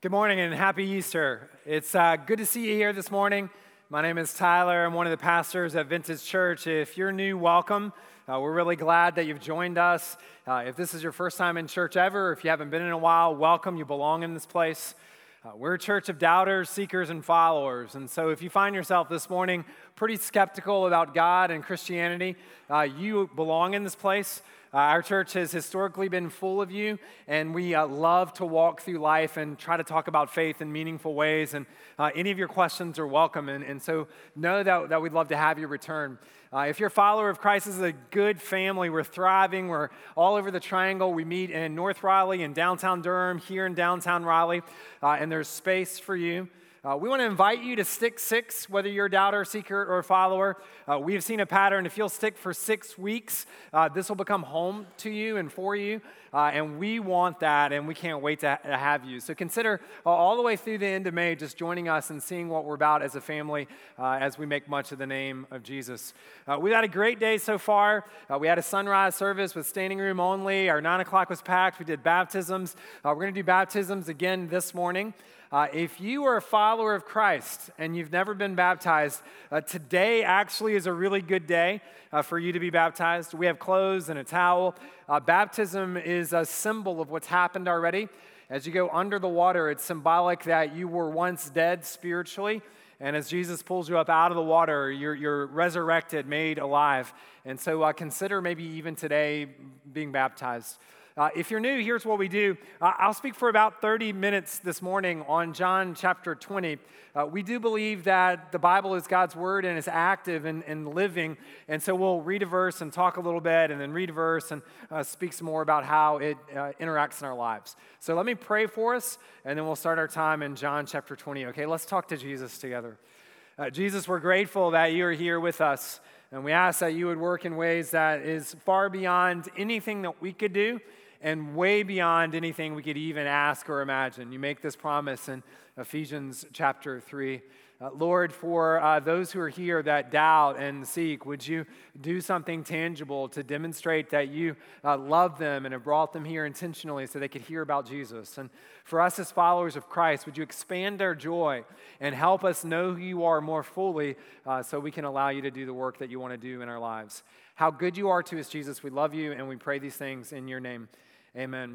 Good morning and happy Easter. It's good to see you here this morning. My name is Tyler. I'm one of the pastors at Vintage Church. If you're new, welcome. We're really glad that you've joined us. If this is your first time in church ever, or if you haven't been in a while, welcome. You belong in this place. We're a church of doubters, seekers, and followers. And so if you find yourself this morning pretty skeptical about God and Christianity, you belong in this place. Our church has historically been full of you, and we love to walk through life and try to talk about faith in meaningful ways. And any of your questions are welcome. And so know that we'd love to have you return. If you're a follower of Christ, this is a good family. We're thriving. We're all over the triangle. We meet in North Raleigh and downtown Durham, here in downtown Raleigh, and there's space for you. We want to invite you to stick 6, whether you're a doubter, seeker, or follower. We have seen a pattern. If you'll stick for 6 weeks, this will become home to you and for you. And we want that, and we can't wait to have you. So consider all the way through the end of May just joining us and seeing what we're about as a family as we make much of the name of Jesus. We've had a great day so far. We had a sunrise service with standing room only. Our 9 o'clock was packed. We did baptisms. We're going to do baptisms again this morning. If you are a follower of Christ and you've never been baptized, today actually is a really good day for you to be baptized. We have clothes and a towel. Baptism is a symbol of what's happened already. As you go under the water, it's symbolic that you were once dead spiritually, and as Jesus pulls you up out of the water, you're resurrected, made alive. And so consider maybe even today being baptized. If you're new, here's what we do. I'll speak for about 30 minutes this morning on John chapter 20. We do believe that the Bible is God's word and is active and living. And so we'll read a verse and talk a little bit and then read a verse and speak some more about how it interacts in our lives. So let me pray for us, and then we'll start our time in John chapter 20. Okay, let's talk to Jesus together. Jesus, we're grateful that you are here with us. And we ask that you would work in ways that is far beyond anything that we could do, and way beyond anything we could even ask or imagine. You make this promise in Ephesians chapter 3. Lord, for those who are here that doubt and seek, would you do something tangible to demonstrate that you love them and have brought them here intentionally so they could hear about Jesus? And for us as followers of Christ, would you expand our joy and help us know who you are more fully so we can allow you to do the work that you want to do in our lives? How good you are to us, Jesus. We love you, and we pray these things in your name. Amen.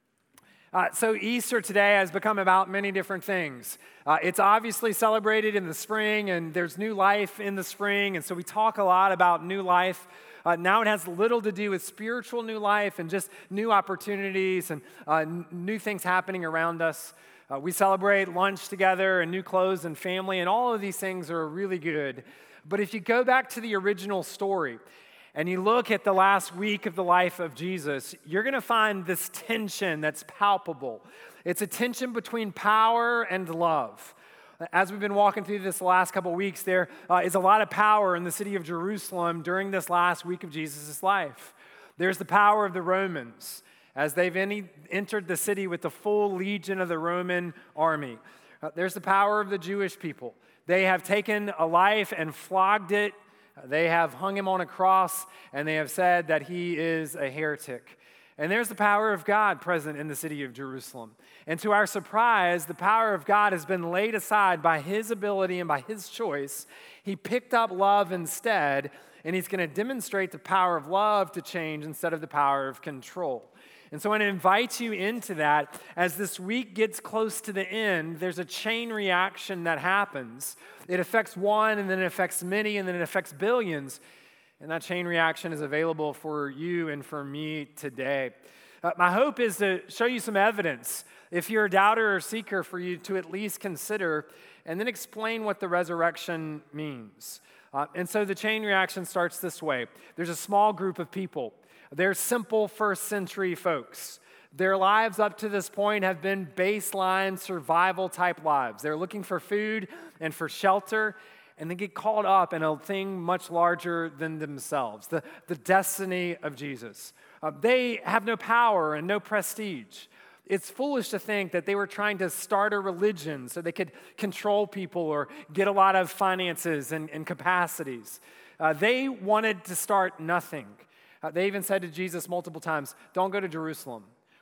So Easter today has become about many different things. It's obviously celebrated in the spring, and there's new life in the spring, and so we talk a lot about new life. Now it has little to do with spiritual new life and just new opportunities and new things happening around us. We celebrate lunch together and new clothes and family, and all of these things are really good. But if you go back to the original story, and you look at the last week of the life of Jesus, you're going to find this tension that's palpable. It's a tension between power and love. As we've been walking through this last couple of weeks, there is a lot of power in the city of Jerusalem during this last week of Jesus' life. There's the power of the Romans, as they've entered the city with the full legion of the Roman army. There's the power of the Jewish people. They have taken a life and flogged it. They have hung him on a cross, and they have said that he is a heretic. And there's the power of God present in the city of Jerusalem. And to our surprise, the power of God has been laid aside by his ability and by his choice. He picked up love instead, and he's going to demonstrate the power of love to change instead of the power of control. And so I want to invite you into that. As this week gets close to the end, there's a chain reaction that happens. It affects one, and then it affects many, and then it affects billions. And that chain reaction is available for you and for me today. My hope is to show you some evidence, if you're a doubter or seeker, for you to at least consider, and then explain what the resurrection means. And so the chain reaction starts this way. There's a small group of people. They're simple first century folks. Their lives up to this point have been baseline survival type lives. They're looking for food and for shelter, and they get caught up in a thing much larger than themselves, the destiny of Jesus. They have no power and no prestige. It's foolish to think that they were trying to start a religion so they could control people or get a lot of finances and capacities. They wanted to start nothing. They even said to Jesus multiple times, "Don't go to Jerusalem.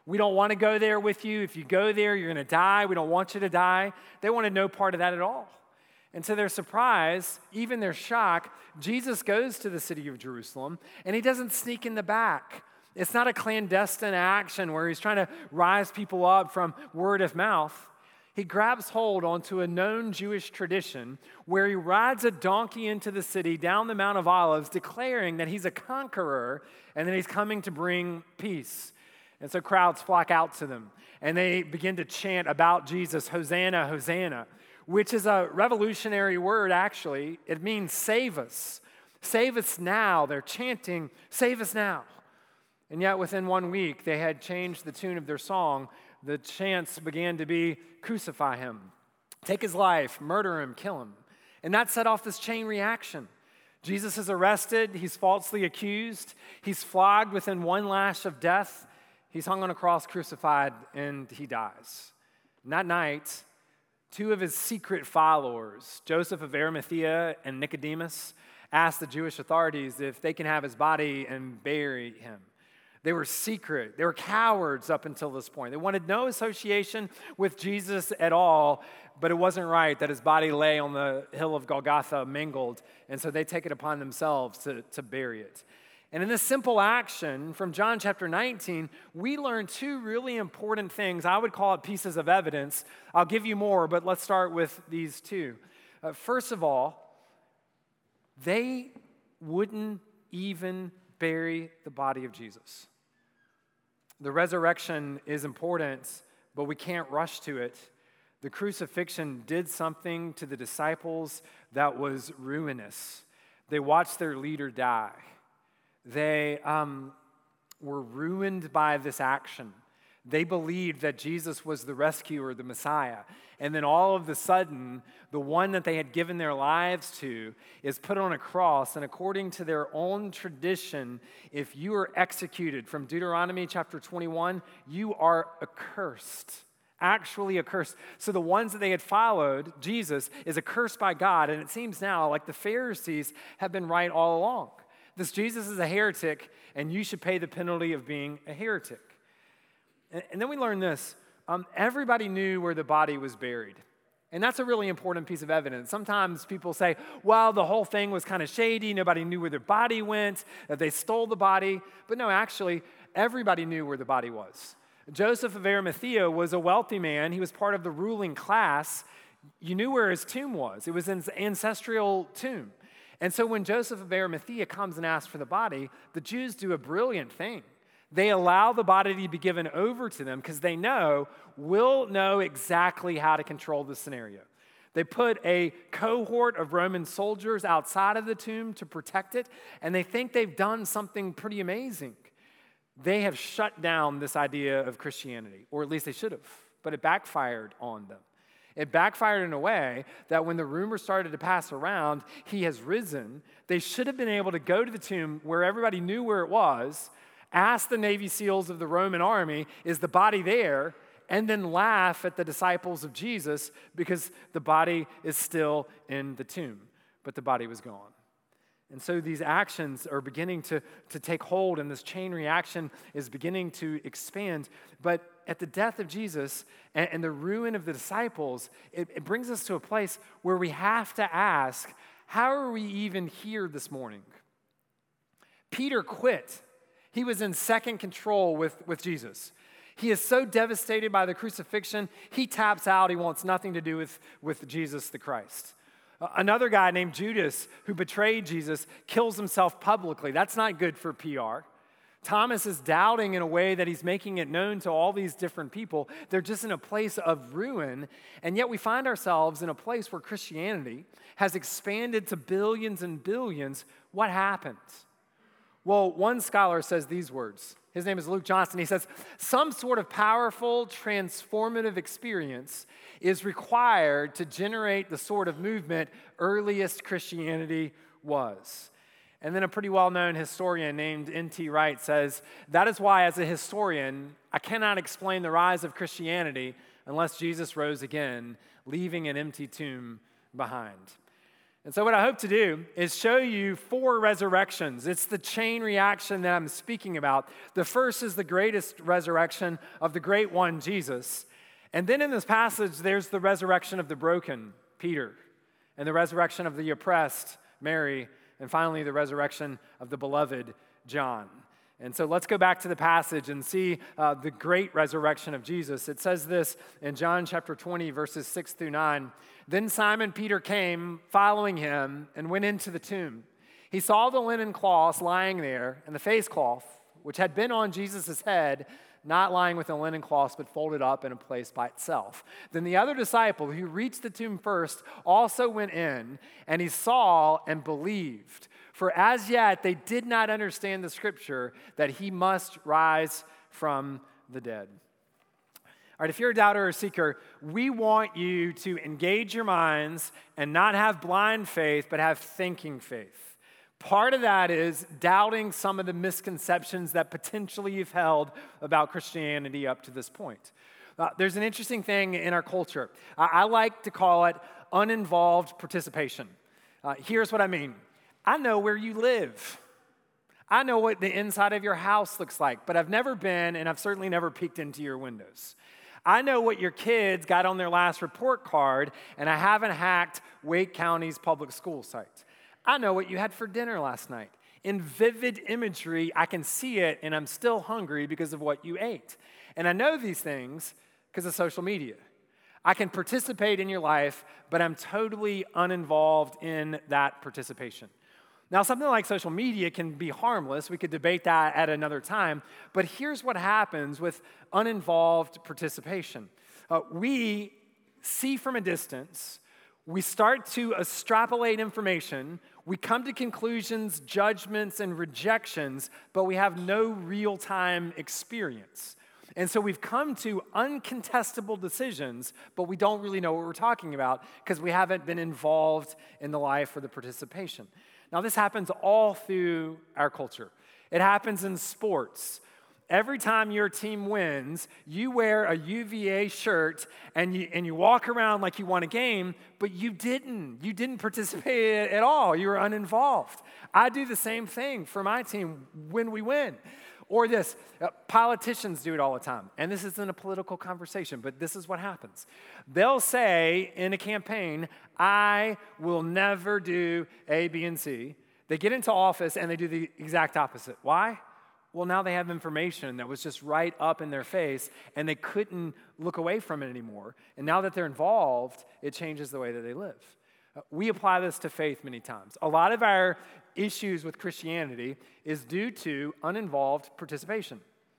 We don't want to go there with you. If you go there, you're going to die. We don't want you to die. They wanted no part of that at all. And to their surprise, even their shock, Jesus goes to the city of Jerusalem, and he doesn't sneak in the back. It's not a clandestine action where he's trying to rise people up from word of mouth. He grabs hold onto a known Jewish tradition where he rides a donkey into the city down the Mount of Olives, declaring that he's a conqueror and that he's coming to bring peace. And so crowds flock out to them, and they begin to chant about Jesus, Hosanna, Hosanna, which is a revolutionary word, actually. It means save us. Save us now. They're chanting, save us now. And yet within 1 week, they had changed the tune of their song. The chants began to be, crucify him, take his life, murder him, kill him. And that set off this chain reaction. Jesus is arrested. He's falsely accused. He's flogged within 1 lash of death. He's hung on a cross, crucified, and he dies. And that night, 2 of his secret followers, Joseph of Arimathea and Nicodemus, asked the Jewish authorities if they can have his body and bury him. They were secret. They were cowards up until this point. They wanted no association with Jesus at all, but it wasn't right that his body lay on the hill of Golgotha mangled, and so they take it upon themselves to bury it. And in this simple action from John chapter 19, we learn 2 really important things. I would call it pieces of evidence. I'll give you more, but let's start with these 2. First of all, they wouldn't even bury the body of Jesus. The resurrection is important, but we can't rush to it. The crucifixion did something to the disciples that was ruinous. They watched their leader die. They were ruined by this action. They believed that Jesus was the rescuer, the Messiah. And then all of a sudden, the one that they had given their lives to is put on a cross. And according to their own tradition, if you are executed from Deuteronomy chapter 21, you are accursed. Actually accursed. So the ones that they had followed, Jesus, is accursed by God. And it seems now like the Pharisees have been right all along. This Jesus is a heretic, and you should pay the penalty of being a heretic. And then we learn this. Everybody knew where the body was buried. And that's a really important piece of evidence. Sometimes people say, well, the whole thing was kind of shady. Nobody knew where their body went, that they stole the body. But no, actually, everybody knew where the body was. Joseph of Arimathea was a wealthy man. He was part of the ruling class. You knew where his tomb was. It was an ancestral tomb. And so when Joseph of Arimathea comes and asks for the body, the Jews do a brilliant thing. They allow the body to be given over to them because they know we'll know exactly how to control the scenario. They put a cohort of Roman soldiers outside of the tomb to protect it, and they think they've done something pretty amazing. They have shut down this idea of Christianity, or at least they should have, but it backfired on them. It backfired in a way that when the rumor started to pass around, he has risen, they should have been able to go to the tomb where everybody knew where it was, ask the Navy SEALs of the Roman army, is the body there? And then laugh at the disciples of Jesus because the body is still in the tomb, but the body was gone. And so these actions are beginning to take hold, and this chain reaction is beginning to expand. But at the death of Jesus and the ruin of the disciples, it brings us to a place where we have to ask, how are we even here this morning? Peter quit. He was in second control with Jesus. He is so devastated by the crucifixion, he taps out. He wants nothing to do with Jesus the Christ. Another guy named Judas, who betrayed Jesus, kills himself publicly. That's not good for PR. Thomas is doubting in a way that he's making it known to all these different people. They're just in a place of ruin, and yet we find ourselves in a place where Christianity has expanded to billions and billions. What happened? Well, one scholar says these words. His name is Luke Johnson. He says, some sort of powerful, transformative experience is required to generate the sort of movement earliest Christianity was. And then a pretty well-known historian named N.T. Wright says, that is why as a historian, I cannot explain the rise of Christianity unless Jesus rose again, leaving an empty tomb behind. And so what I hope to do is show you 4 resurrections. It's the chain reaction that I'm speaking about. The first is the greatest resurrection of the great one, Jesus. And then in this passage, there's the resurrection of the broken, Peter, and the resurrection of the oppressed, Mary, and finally the resurrection of the beloved, John. And so let's go back to the passage and see the great resurrection of Jesus. It says this in John chapter 20, verses 6 through 9. Then Simon Peter came, following him, and went into the tomb. He saw the linen cloths lying there, and the face cloth, which had been on Jesus' head, not lying with the linen cloths, but folded up in a place by itself. Then the other disciple who reached the tomb first also went in, and he saw and believed. For as yet they did not understand the scripture that he must rise from the dead. All right, if you're a doubter or seeker, we want you to engage your minds and not have blind faith, but have thinking faith. Part of that is doubting some of the misconceptions that potentially you've held about Christianity up to this point. There's an interesting thing in our culture. I like to call it uninvolved participation. Here's what I mean. I know where you live. I know what the inside of your house looks like, but I've never been, and I've certainly never peeked into your windows. I know what your kids got on their last report card, and I haven't hacked Wake County's public school site. I know what you had for dinner last night. In vivid imagery, I can see it, and I'm still hungry because of what you ate. And I know these things because of social media. I can participate in your life, but I'm totally uninvolved in that participation. Now, something like social media can be harmless. We could debate that at another time. But here's what happens with uninvolved participation. We see from a distance. We start to extrapolate information. We come to conclusions, judgments, and rejections, but we have no real-time experience. And so we've come to uncontestable decisions, but we don't really know what we're talking about because we haven't been involved in the life or the participation. Now, this happens all through our culture. It happens in sports. Every time your team wins, you wear a UVA shirt and you walk around like you won a game, but you didn't. You didn't participate at all. You were uninvolved. I do the same thing for my team when we win. Or this, politicians do it all the time. And this isn't a political conversation, but this is what happens. They'll say in a campaign, I will never do A, B, and C. They get into office and they do the exact opposite. Why? Well, now they have information that was just right up in their face and they couldn't look away from it anymore. And now that they're involved, it changes the way that they live. We apply this to faith many times. A lot of our issues with Christianity is due to uninvolved participation.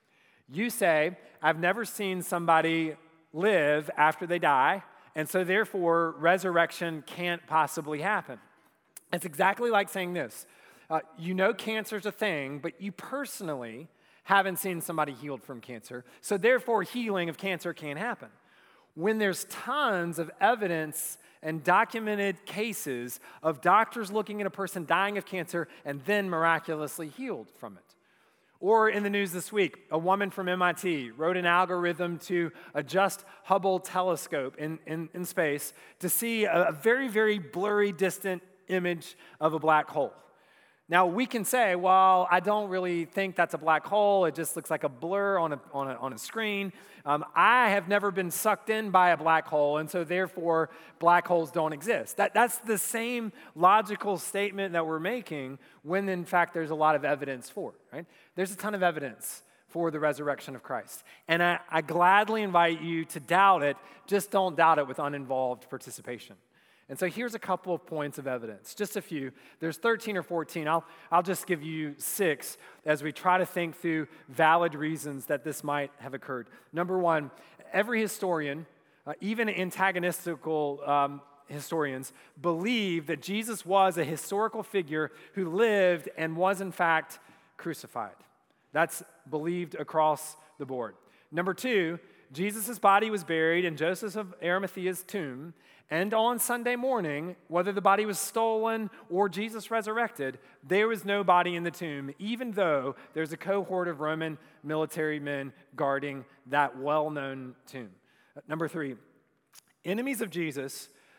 You say, I've never seen somebody live after they die, and so therefore resurrection can't possibly happen. It's exactly like saying this. You know cancer's a thing, but you personally haven't seen somebody healed from cancer, so therefore healing of cancer can't happen. When there's tons of evidence and documented cases of doctors looking at a person dying of cancer and then miraculously healed from it. Or in the news this week, a woman from MIT wrote an algorithm to adjust Hubble telescope in space to see a very, very blurry, distant image of a black hole. Now, we can say, well, I don't really think that's a black hole. It just looks like a blur on a screen. I have never been sucked in by a black hole, and so therefore black holes don't exist. That's the same logical statement that we're making when, in fact, there's a lot of evidence for it, right? There's a ton of evidence for the resurrection of Christ. And I gladly invite you to doubt it. Just don't doubt it with uninvolved participation. And so here's a couple of points of evidence, just a few. There's 13 or 14. I'll just give you 6 as we try to think through valid reasons that this might have occurred. Number 1, every historian, even antagonistical historians, believe that Jesus was a historical figure who lived and was in fact crucified. That's believed across the board. Number 2, Jesus' body was buried in Joseph of Arimathea's tomb, and on Sunday morning, whether the body was stolen or Jesus resurrected, there was no body in the tomb, even though there's a cohort of Roman military men guarding that well-known tomb. Number 3, enemies of Jesus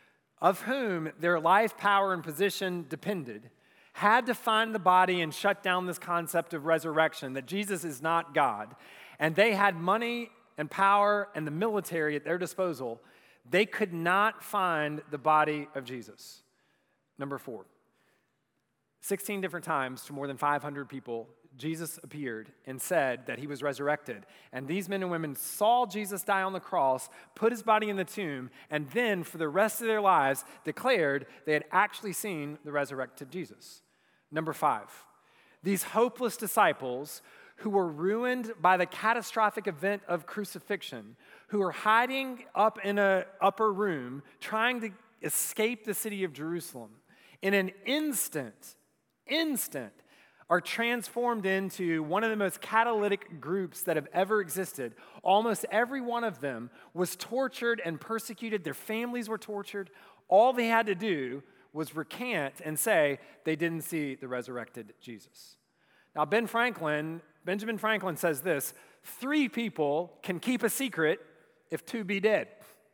of whom their life, power, and position depended, had to find the body and shut down this concept of resurrection, that Jesus is not God, and they had money and power and the military at their disposal, they could not find the body of Jesus. Number 4, 16 different times to more than 500 people, Jesus appeared and said that he was resurrected. And these men and women saw Jesus die on the cross, put his body in the tomb, and then for the rest of their lives declared they had actually seen the resurrected Jesus. Number 5, these hopeless disciples who were ruined by the catastrophic event of crucifixion, who were hiding up in an upper room trying to escape the city of Jerusalem, in an instant, are transformed into one of the most catalytic groups that have ever existed. Almost every one of them was tortured and persecuted. Their families were tortured. All they had to do was recant and say they didn't see the resurrected Jesus. Now, Benjamin Franklin says this: 3 people can keep a secret if 2 be dead.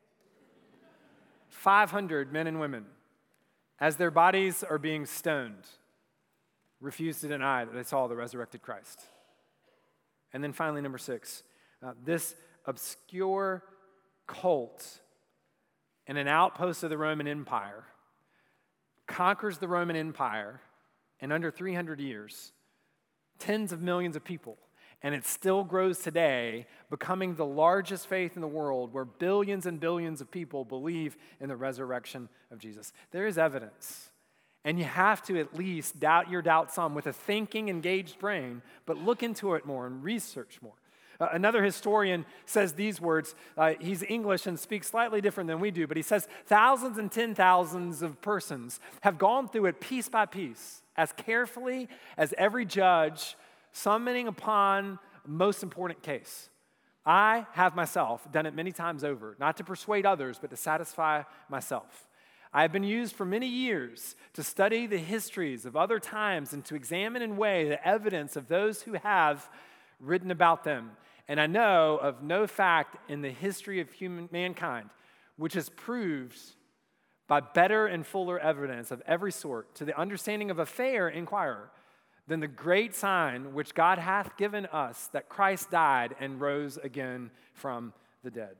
500 men and women, as their bodies are being stoned, refuse to deny that they saw the resurrected Christ. And then finally, number 6, this obscure cult in an outpost of the Roman Empire conquers the Roman Empire in under 300 years, tens of millions of people, and it still grows today, becoming the largest faith in the world where billions and billions of people believe in the resurrection of Jesus. There is evidence, and you have to at least doubt your doubt some with a thinking, engaged brain, but look into it more and research more. Another historian says these words. He's English and speaks slightly different than we do, but he says, thousands and 10,000s of persons have gone through it piece by piece, as carefully as every judge summoning upon most important case. I have myself done it many times over, not to persuade others, but to satisfy myself. I have been used for many years to study the histories of other times and to examine and weigh the evidence of those who have written about them. And I know of no fact in the history of mankind which is proved by better and fuller evidence of every sort to the understanding of a fair inquirer than the great sign which God hath given us, that Christ died and rose again from the dead.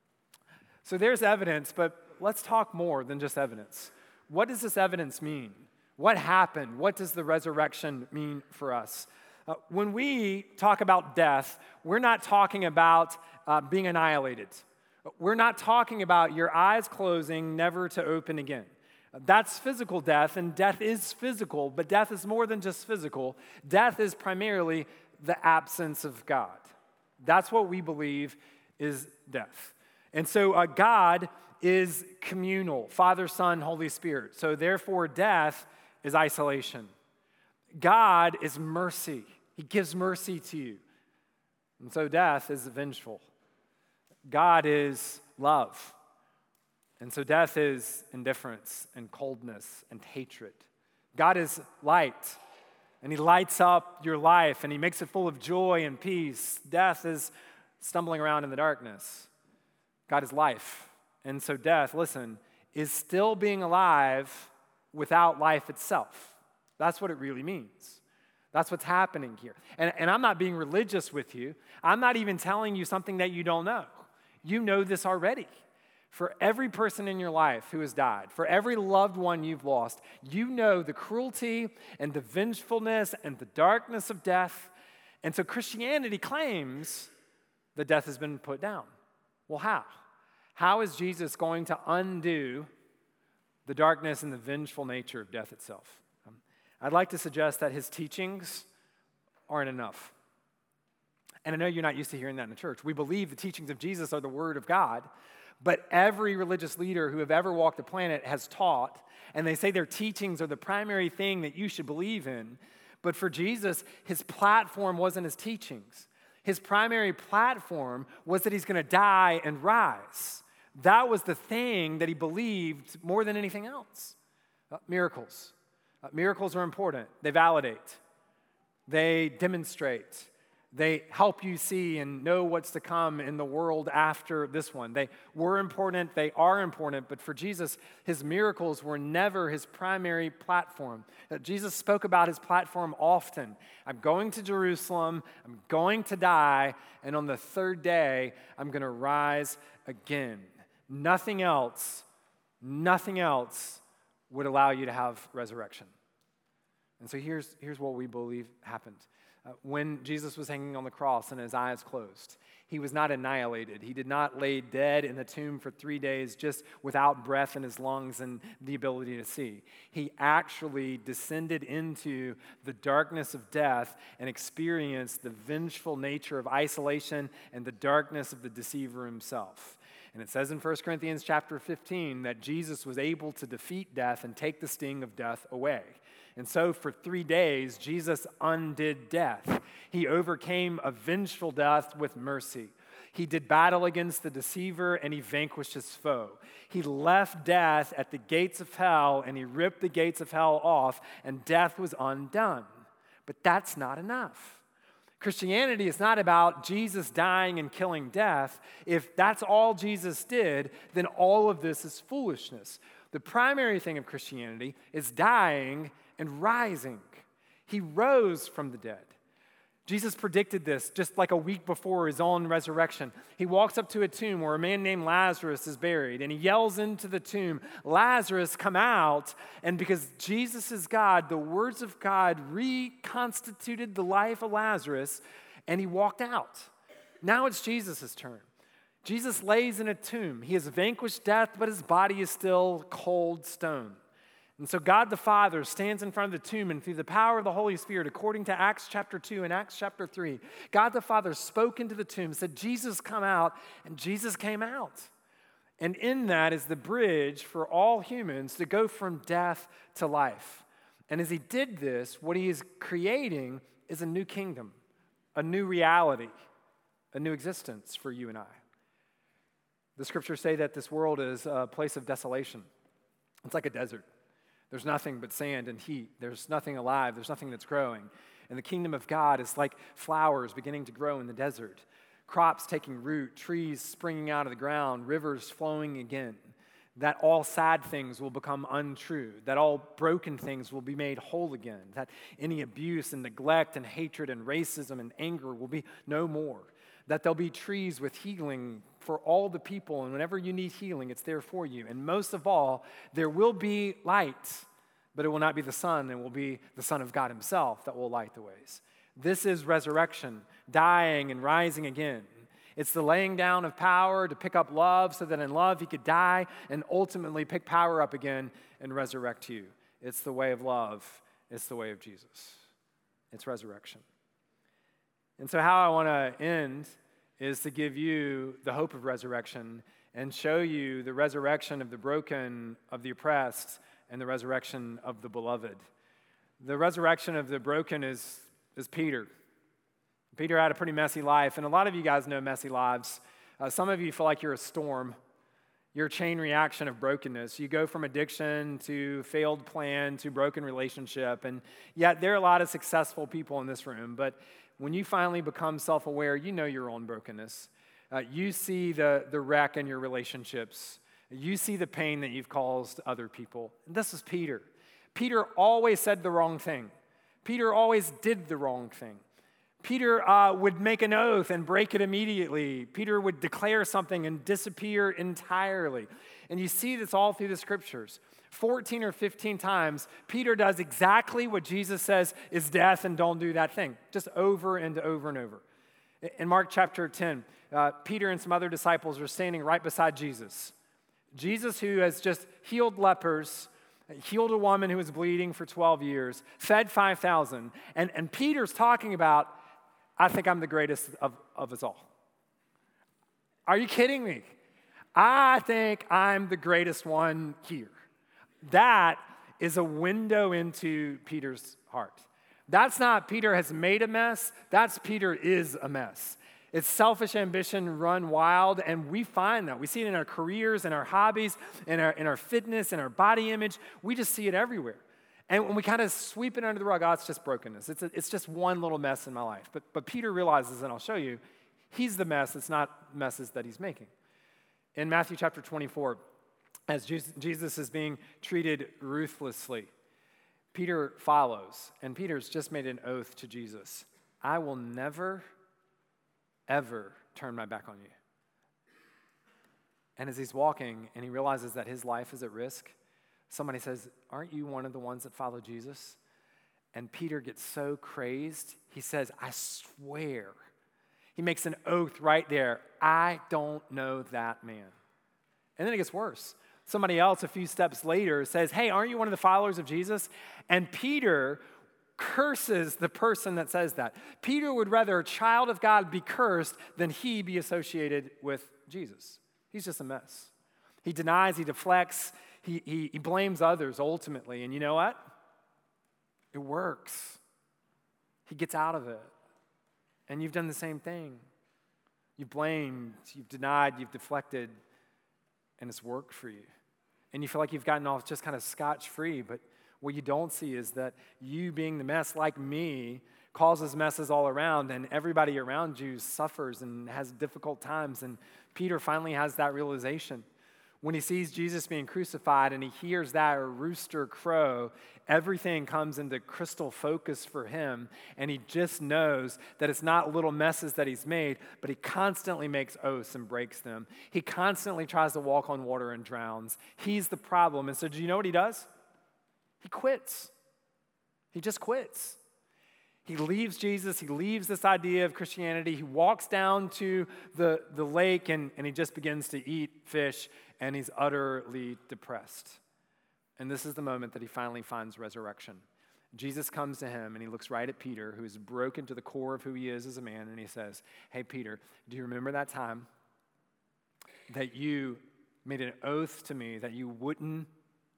So there's evidence, but let's talk more than just evidence. What does this evidence mean? What happened? What does the resurrection mean for us? When we talk about death, we're not talking about being annihilated. We're not talking about your eyes closing, never to open again. That's physical death, and death is physical, but death is more than just physical. Death is primarily the absence of God. That's what we believe is death. And so God is communal, Father, Son, Holy Spirit. So therefore, death is isolation. God is mercy. He gives mercy to you. And so death is vengeful. God is love. And so death is indifference and coldness and hatred. God is light, and he lights up your life, and he makes it full of joy and peace. Death is stumbling around in the darkness. God is life. And so death, listen, is still being alive without life itself. That's what it really means. That's what's happening here. And I'm not being religious with you. I'm not even telling you something that you don't know. You know this already. For every person in your life who has died, for every loved one you've lost, you know the cruelty and the vengefulness and the darkness of death. And so Christianity claims that death has been put down. Well, how? How is Jesus going to undo the darkness and the vengeful nature of death itself? I'd like to suggest that his teachings aren't enough. And I know you're not used to hearing that in the church. We believe the teachings of Jesus are the Word of God, but every religious leader who have ever walked the planet has taught, and they say their teachings are the primary thing that you should believe in. But for Jesus, his platform wasn't his teachings. His primary platform was that he's going to die and rise. That was the thing that he believed more than anything else. Miracles. Miracles are important. They validate. They demonstrate. They help you see and know what's to come in the world after this one. They were important, they are important, but for Jesus, his miracles were never his primary platform. Jesus spoke about his platform often. I'm going to Jerusalem, I'm going to die, and on the third day, I'm going to rise again. Nothing else would allow you to have resurrection. And so here's what we believe happened. When Jesus was hanging on the cross and his eyes closed, he was not annihilated. He did not lay dead in the tomb for 3 days just without breath in his lungs and the ability to see. He actually descended into the darkness of death and experienced the vengeful nature of isolation and the darkness of the deceiver himself. And it says in 1 Corinthians chapter 15 that Jesus was able to defeat death and take the sting of death away. And so for 3 days, Jesus undid death. He overcame a vengeful death with mercy. He did battle against the deceiver and he vanquished his foe. He left death at the gates of hell and he ripped the gates of hell off and death was undone. But that's not enough. Christianity is not about Jesus dying and killing death. If that's all Jesus did, then all of this is foolishness. The primary thing of Christianity is dying and rising. He rose from the dead. Jesus predicted this just like a week before his own resurrection. He walks up to a tomb where a man named Lazarus is buried, and he yells into the tomb, "Lazarus, come out." And because Jesus is God, the words of God reconstituted the life of Lazarus, and he walked out. Now it's Jesus' turn. Jesus lays in a tomb. He has vanquished death, but his body is still cold stone. And so God the Father stands in front of the tomb, and through the power of the Holy Spirit, according to Acts chapter 2 and Acts chapter 3, God the Father spoke into the tomb, said, "Jesus, come out," and Jesus came out. And in that is the bridge for all humans to go from death to life. And as he did this, what he is creating is a new kingdom, a new reality, a new existence for you and I. The scriptures say that this world is a place of desolation. It's like a desert. There's nothing but sand and heat. There's nothing alive. There's nothing that's growing. And the kingdom of God is like flowers beginning to grow in the desert, crops taking root, trees springing out of the ground, rivers flowing again. That all sad things will become untrue. That all broken things will be made whole again. That any abuse and neglect and hatred and racism and anger will be no more. That there'll be trees with healing for all the people, and whenever you need healing, it's there for you. And most of all, there will be light, but it will not be the sun, it will be the Son of God himself that will light the ways. This is resurrection, dying and rising again. It's the laying down of power to pick up love so that in love he could die and ultimately pick power up again and resurrect you. It's the way of love. It's the way of Jesus. It's resurrection. And so how I want to end is to give you the hope of resurrection and show you the resurrection of the broken, of the oppressed, and the resurrection of the beloved. The resurrection of the broken is Peter. Peter had a pretty messy life, and a lot of you guys know messy lives. Some of you feel like you're a storm. You're a chain reaction of brokenness. You go from addiction to failed plan to broken relationship, and yet there are a lot of successful people in this room, but when you finally become self-aware, you know your own brokenness. You see the wreck in your relationships. You see the pain that you've caused other people. And this is Peter. Peter always said the wrong thing. Peter always did the wrong thing. Peter would make an oath and break it immediately. Peter would declare something and disappear entirely. And you see this all through the scriptures. 14 or 15 times, Peter does exactly what Jesus says is death and don't do that thing, just over and over and over. In Mark chapter 10, Peter and some other disciples are standing right beside Jesus. Jesus, who has just healed lepers, healed a woman who was bleeding for 12 years, fed 5,000. And Peter's talking about, "I think I'm the greatest of us all." Are you kidding me? I think I'm the greatest one here. That is a window into Peter's heart. That's not Peter has made a mess. That's Peter is a mess. It's selfish ambition run wild, and we find that. We see it in our careers, in our hobbies, in our fitness, in our body image. We just see it everywhere. And when we kind of sweep it under the rug, oh, it's just brokenness. It's just one little mess in my life. But Peter realizes, and I'll show you, he's the mess. It's not messes that he's making. In Matthew chapter 24, as Jesus is being treated ruthlessly, Peter follows. And Peter's just made an oath to Jesus. I will never, ever turn my back on you. And as he's walking and he realizes that his life is at risk, somebody says, aren't you one of the ones that follow Jesus? And Peter gets so crazed, he says, I swear. He makes an oath right there. I don't know that man. And then it gets worse. Somebody else a few steps later says, hey, aren't you one of the followers of Jesus? And Peter curses the person that says that. Peter would rather a child of God be cursed than he be associated with Jesus. He's just a mess. He denies, he deflects, he blames others ultimately. And you know what? It works. He gets out of it. And you've done the same thing. You've blamed, you've denied, you've deflected, and it's worked for you. And you feel like you've gotten off just kind of scotch-free, but what you don't see is that you being the mess like me causes messes all around, and everybody around you suffers and has difficult times. And Peter finally has that realization. When he sees Jesus being crucified and he hears that rooster crow, everything comes into crystal focus for him, and he just knows that it's not little messes that he's made, but he constantly makes oaths and breaks them. He constantly tries to walk on water and drowns. He's the problem. And so do you know what he does? He quits. He just quits. He leaves Jesus. He leaves this idea of Christianity. He walks down to the lake and he just begins to eat fish, and he's utterly depressed. And this is the moment that he finally finds resurrection. Jesus comes to him and he looks right at Peter, who is broken to the core of who he is as a man, and he says, hey, Peter, do you remember that time that you made an oath to me that you wouldn't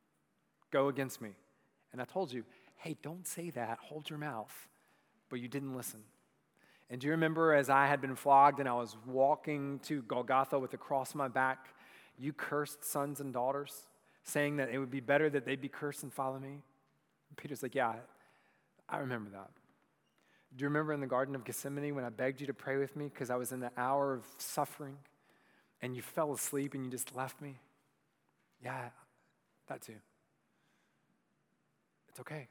go against me? And I told you, hey, don't say that. Hold your mouth. But you didn't listen. And do you remember as I had been flogged and I was walking to Golgotha with a cross on my back, you cursed sons and daughters, saying that it would be better that they be cursed and follow me? And Peter's like, yeah, I remember that. Do you remember in the Garden of Gethsemane when I begged you to pray with me because I was in the hour of suffering and you fell asleep and you just left me? Yeah, that too. It's okay.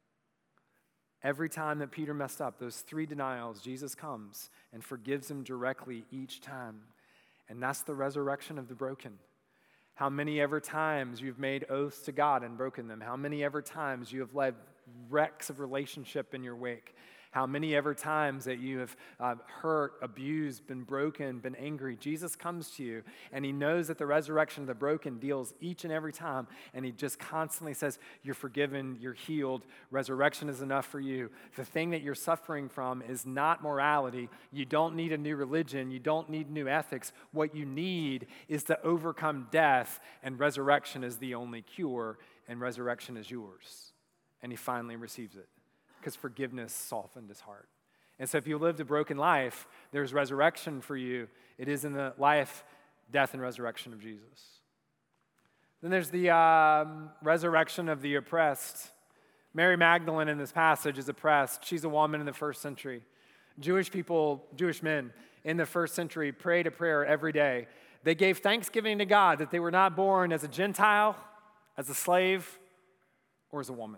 Every time that Peter messed up, those 3 denials, Jesus comes and forgives him directly each time. And that's the resurrection of the broken. How many ever times you've made oaths to God and broken them. How many ever times you have led wrecks of relationship in your wake. How many ever times that you have hurt, abused, been broken, been angry. Jesus comes to you and he knows that the resurrection of the broken deals each and every time, and he just constantly says, you're forgiven, you're healed, resurrection is enough for you. The thing that you're suffering from is not morality. You don't need a new religion. You don't need new ethics. What you need is to overcome death, and resurrection is the only cure, and resurrection is yours. And he finally receives it, because forgiveness softened his heart. And so if you lived a broken life, there's resurrection for you. It is in the life, death, and resurrection of Jesus. Then there's the resurrection of the oppressed. Mary Magdalene in this passage is oppressed. She's a woman in the first century. Jewish people, Jewish men in the first century prayed a prayer every day. They gave thanksgiving to God that they were not born as a Gentile, as a slave, or as a woman.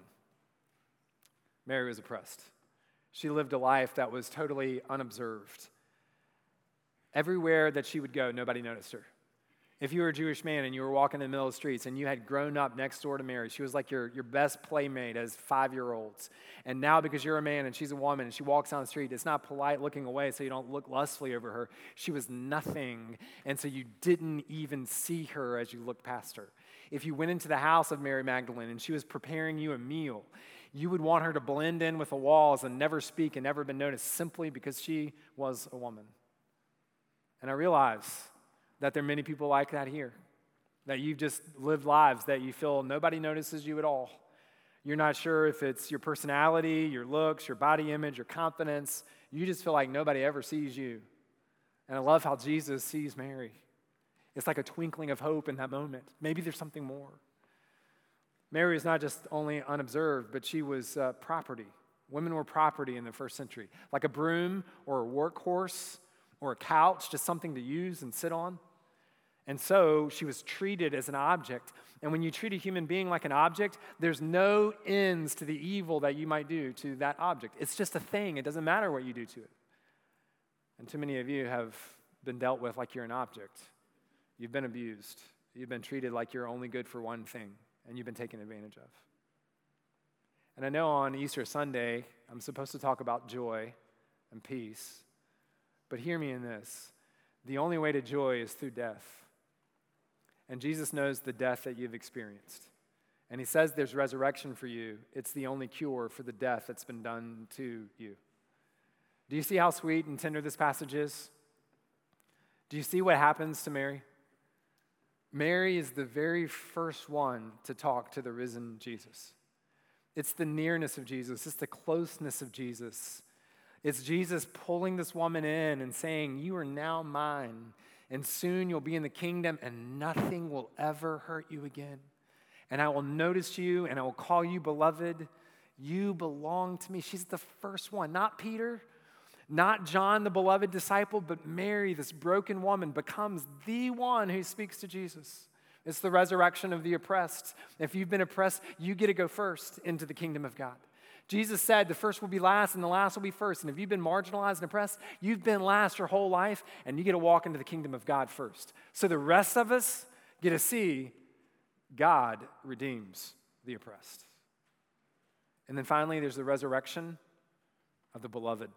Mary was oppressed. She lived a life that was totally unobserved. Everywhere that she would go, nobody noticed her. If you were a Jewish man and you were walking in the middle of the streets and you had grown up next door to Mary, she was like your best playmate as 5-year-olds. And now because you're a man and she's a woman and she walks down the street, it's not polite looking away so you don't look lustfully over her. She was nothing, and so you didn't even see her as you looked past her. If you went into the house of Mary Magdalene and she was preparing you a meal, you would want her to blend in with the walls and never speak and never been noticed simply because she was a woman. And I realize that there are many people like that here, that you've just lived lives that you feel nobody notices you at all. You're not sure if it's your personality, your looks, your body image, your confidence. You just feel like nobody ever sees you. And I love how Jesus sees Mary. It's like a twinkling of hope in that moment. Maybe there's something more. Mary was not just only unobserved, but she was property. Women were property in the first century, like a broom or a workhorse or a couch, just something to use and sit on. And so she was treated as an object. And when you treat a human being like an object, there's no ends to the evil that you might do to that object. It's just a thing. It doesn't matter what you do to it. And too many of you have been dealt with like you're an object. You've been abused. You've been treated like you're only good for one thing, and you've been taken advantage of. And I know on Easter Sunday, I'm supposed to talk about joy and peace, but hear me in this. The only way to joy is through death. And Jesus knows the death that you've experienced. And he says there's resurrection for you. It's the only cure for the death that's been done to you. Do you see how sweet and tender this passage is? Do you see what happens to Mary? Mary is the very first one to talk to the risen Jesus. It's the nearness of Jesus. It's the closeness of Jesus. It's Jesus pulling this woman in and saying, you are now mine, and soon you'll be in the kingdom, and nothing will ever hurt you again. And I will notice you, and I will call you beloved. You belong to me. She's the first one, not Peter, not John, the beloved disciple, but Mary, this broken woman, becomes the one who speaks to Jesus. It's the resurrection of the oppressed. If you've been oppressed, you get to go first into the kingdom of God. Jesus said the first will be last and the last will be first. And if you've been marginalized and oppressed, you've been last your whole life, and you get to walk into the kingdom of God first. So the rest of us get to see God redeems the oppressed. And then finally, there's the resurrection of the beloved.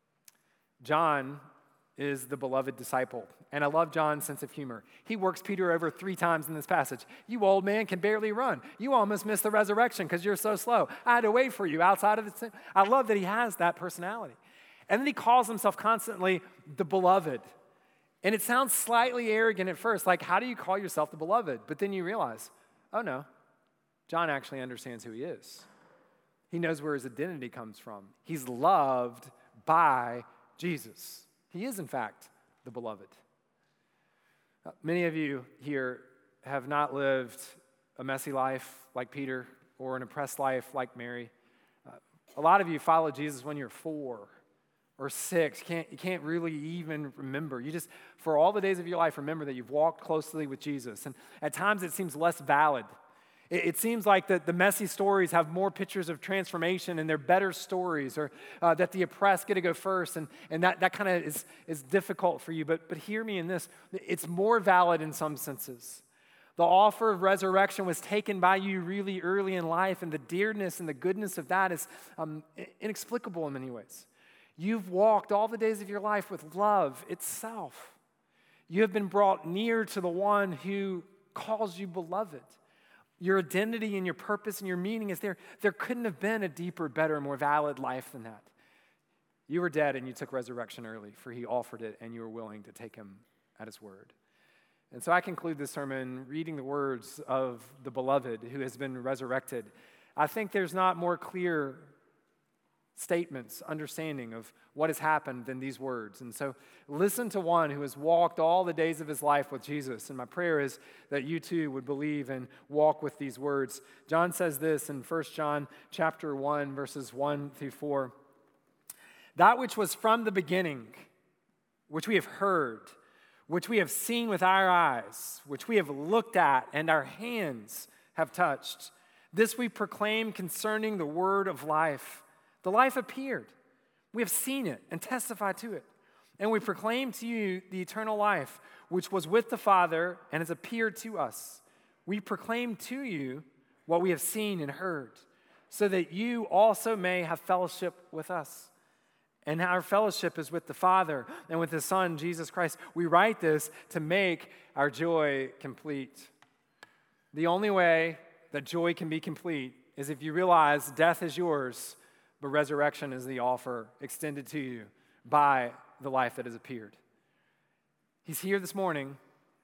John is the beloved disciple. And I love John's sense of humor. He works Peter over 3 times in this passage. You old man can barely run. You almost missed the resurrection because you're so slow. I had to wait for you outside of it. I love that he has that personality. And then he calls himself constantly the beloved. And it sounds slightly arrogant at first, like how do you call yourself the beloved? But then you realize, oh no, John actually understands who he is. He knows where his identity comes from. He's loved by Jesus. He is, in fact, the beloved. Many of you here have not lived a messy life like Peter or an oppressed life like Mary. A lot of you followed Jesus when you're 4 or 6. You can't really even remember. You just, for all the days of your life, remember that you've walked closely with Jesus. And at times it seems less valid. It seems like the messy stories have more pictures of transformation and they're better stories, or that the oppressed get to go first, and that kind of is difficult for you. But hear me in this. It's more valid in some senses. The offer of resurrection was taken by you really early in life, and the dearness and the goodness of that is inexplicable in many ways. You've walked all the days of your life with love itself. You have been brought near to the one who calls you beloved. Your identity and your purpose and your meaning is there. There couldn't have been a deeper, better, more valid life than that. You were dead and you took resurrection early, for he offered it and you were willing to take him at his word. And so I conclude this sermon reading the words of the beloved who has been resurrected. I think there's not more clear statements, understanding of what has happened than these words. And so listen to one who has walked all the days of his life with Jesus. And my prayer is that you too would believe and walk with these words. John says this in 1 John chapter 1, verses 1 through 4. That which was from the beginning, which we have heard, which we have seen with our eyes, which we have looked at and our hands have touched, this we proclaim concerning the word of life. The life appeared. We have seen it and testified to it. And we proclaim to you the eternal life, which was with the Father and has appeared to us. We proclaim to you what we have seen and heard, so that you also may have fellowship with us. And our fellowship is with the Father and with the Son, Jesus Christ. We write this to make our joy complete. The only way that joy can be complete is if you realize death is yours, but resurrection is the offer extended to you by the life that has appeared. He's here this morning.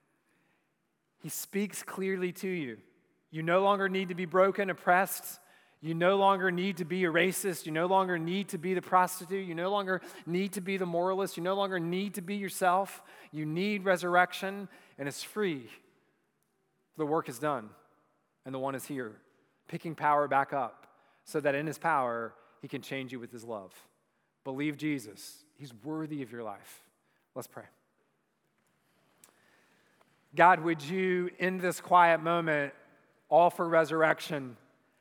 He speaks clearly to you. You no longer need to be broken, oppressed. You no longer need to be a racist. You no longer need to be the prostitute. You no longer need to be the moralist. You no longer need to be yourself. You need resurrection, and it's free. The work is done, and the one is here. picking power back up so that in his power, he can change you with his love. Believe Jesus. He's worthy of your life. Let's pray. God, would you, in this quiet moment, offer resurrection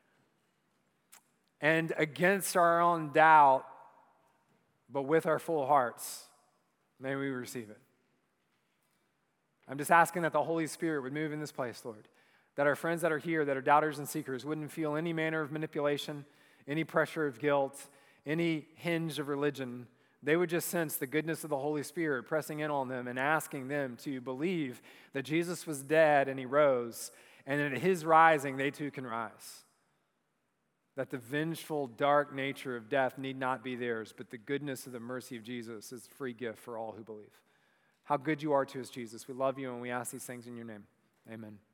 and against our own doubt, but with our full hearts, may we receive it. I'm just asking that the Holy Spirit would move in this place, Lord, that our friends that are here, that are doubters and seekers, wouldn't feel any manner of manipulation, any pressure of guilt, any hinge of religion. They would just sense the goodness of the Holy Spirit pressing in on them and asking them to believe that Jesus was dead and he rose, and at his rising, they too can rise. That the vengeful, dark nature of death need not be theirs, but the goodness of the mercy of Jesus is a free gift for all who believe. How good you are to us, Jesus. We love you and we ask these things in your name. Amen.